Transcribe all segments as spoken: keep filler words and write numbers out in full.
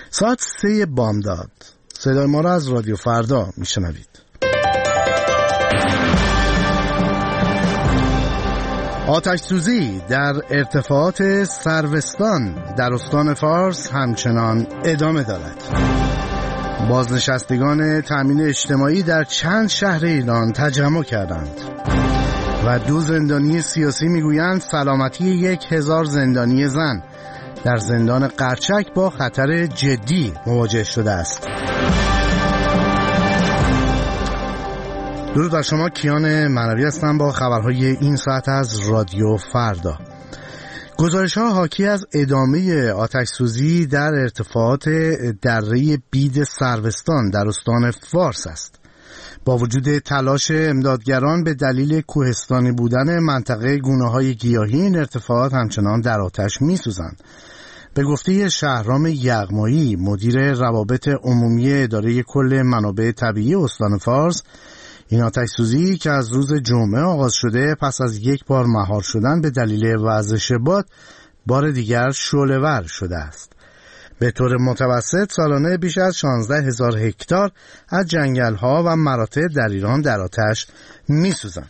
ساعت سه بامداد صدای ما را از رادیو فردا میشنوید. آتش سوزی در ارتفاعات سروستان در استان فارس همچنان ادامه دارد. بازنشستگان تامین اجتماعی در چند شهر ایران تجمع کردند و دو زندانی سیاسی میگویند سلامتی یک هزار زندانی زن در زندان قرچک با خطر جدی مواجه شده است. درود بر شما، کیان معنوی هستم با خبرهای این ساعت از رادیو فردا. گزارش‌ها حاکی از ادامه آتش سوزی در ارتفاعات دره بید سروستان در استان فارس است. با وجود تلاش امدادگران به دلیل کوهستانی بودن منطقه گونه‌های گیاهی، این ارتفاعات همچنان در آتش می‌سوزند. به گفته شهرام یغمایی، مدیر روابط عمومی اداره کل منابع طبیعی استان فارس، این آتش سوزی که از روز جمعه آغاز شده پس از یک بار مهار شدن به دلیل وزش باد، بار دیگر شعله‌ور شده است. به طور متوسط سالانه بیش از شانزده هزار هکتار از جنگل‌ها و مراتع در ایران در آتش می‌سوزند.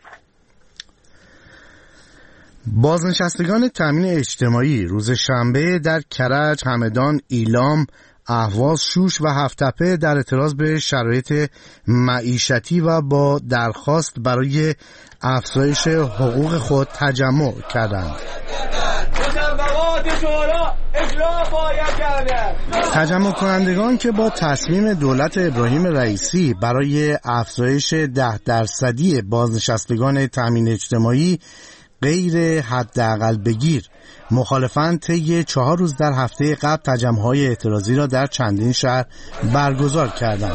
بازنشستگان تامین اجتماعی روز شنبه در کرج، همدان، ایلام، اهواز، شوش و هفت‌تپه در اعتراض به شرایط معیشتی و با درخواست برای افزایش حقوق خود تجمع کردند. تجمع کنندگان که با تصمیم دولت ابراهیم رئیسی برای افزایش ده درصدی بازنشستگان تامین اجتماعی غیر حداقل بگیر مخالفند، طی چهار روز در هفته قبل تجمع‌های اعتراضی را در چندین شهر برگزار کردند.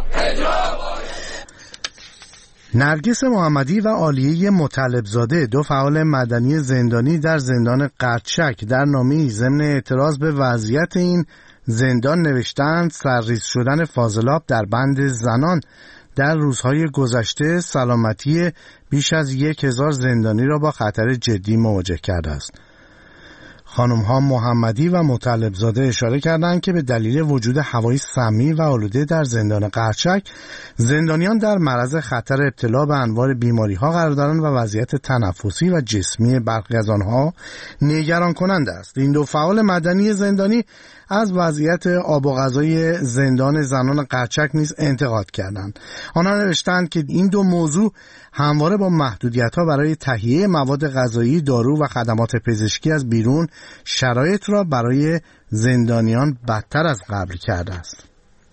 نرگس محمدی و عالیه مطلبزاده، دو فعال مدنی زندانی در زندان قرچک، در نامه‌ای ضمن اعتراض به وضعیت این زندان نوشتند سرریز شدن فاضلاب در بند زنان در روزهای گذشته سلامتی بیش از یک هزار زندانی را با خطر جدی مواجه کرده است. خانم ها محمدی و مطلبزاده اشاره کردند که به دلیل وجود هوای سمی و آلوده در زندان قرچک، زندانیان در معرض خطر ابتلا به انواع بیماری ها قرار دارند و وضعیت تنفسی و جسمی برخی از آنها نگران کننده است. این دو فعال مدنی زندانی از وضعیت آب و غذای زندان زنان قرچک نیز انتقاد کردند. آنها نوشتند که این دو موضوع همواره با محدودیت‌ها برای تهیه مواد غذایی، دارو و خدمات پزشکی از بیرون شرایط را برای زندانیان بدتر از قبل کرده است.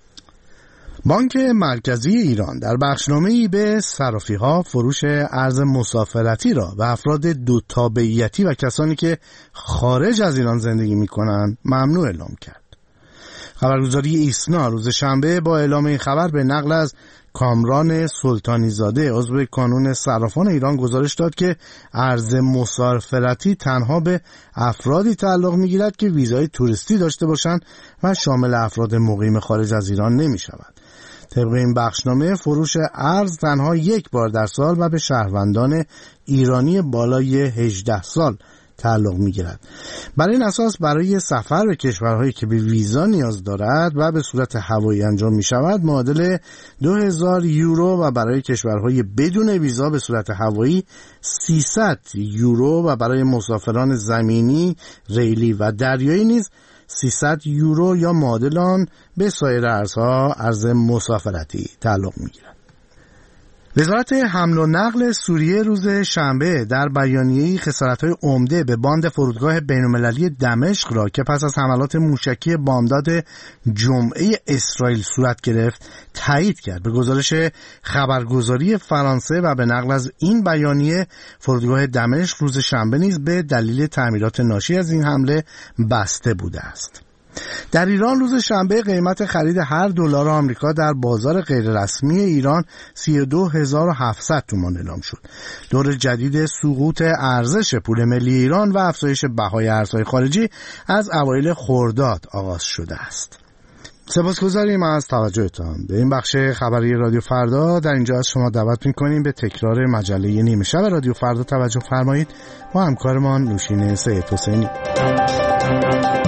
بانک مرکزی ایران در بخشنامه‌ای به صرافی‌ها فروش ارز مسافرتی را به افراد دو تابعیتی و کسانی که خارج از ایران زندگی می‌کنند ممنوع اعلام کرد. خبرگزاری ایسنا روز شنبه با اعلام این خبر به نقل از کامران سلطانی زاده، عضو کانون صرافان ایران، گزارش داد که ارز مسافرتی تنها به افرادی تعلق می‌گیرد که ویزای توریستی داشته باشند و شامل افراد مقیم خارج از ایران نمی‌شود. طبق این بخشنامه فروش ارز تنها یک بار در سال و به شهروندان ایرانی بالای هجده سال تعلق می‌گیرد. برای این اساس برای سفر به کشورهایی که به ویزا نیاز دارد و به صورت هوایی انجام می‌شود معادل دو هزار یورو و برای کشورهای بدون ویزا به صورت هوایی سیصد یورو و برای مسافران زمینی، ریلی و دریایی نیز سیصد یورو یا معادل آن به سایر ارزها ارز مسافرتی تعلق می‌گیرد. وزارت حمل و نقل سوریه روز شنبه در بیانیه‌ای خسارت‌های عمده به باند فرودگاه بین‌المللی دمشق را که پس از حملات موشکی بامداد جمعه اسرائیل صورت گرفت تایید کرد. به گزارش خبرگزاری فرانسه و به نقل از این بیانیه، فرودگاه دمشق روز شنبه نیز به دلیل تعمیرات ناشی از این حمله بسته بوده است. در ایران روز شنبه قیمت خرید هر دلار آمریکا در بازار غیررسمی ایران سی و دو هزار و هفتصد تومان اعلام شد. دور جدید سقوط ارزش پول ملی ایران و افزایش بهای ارزهای خارجی از اوایل خرداد آغاز شده است. سپاسگزاریم از توجهتان. به این بخش خبری رادیو فردا در اینجا از شما دعوت می‌کنیم به تکرار مجله نیمه شب رادیو فردا توجه فرمایید. با همکارمان نوشین سید حسینی.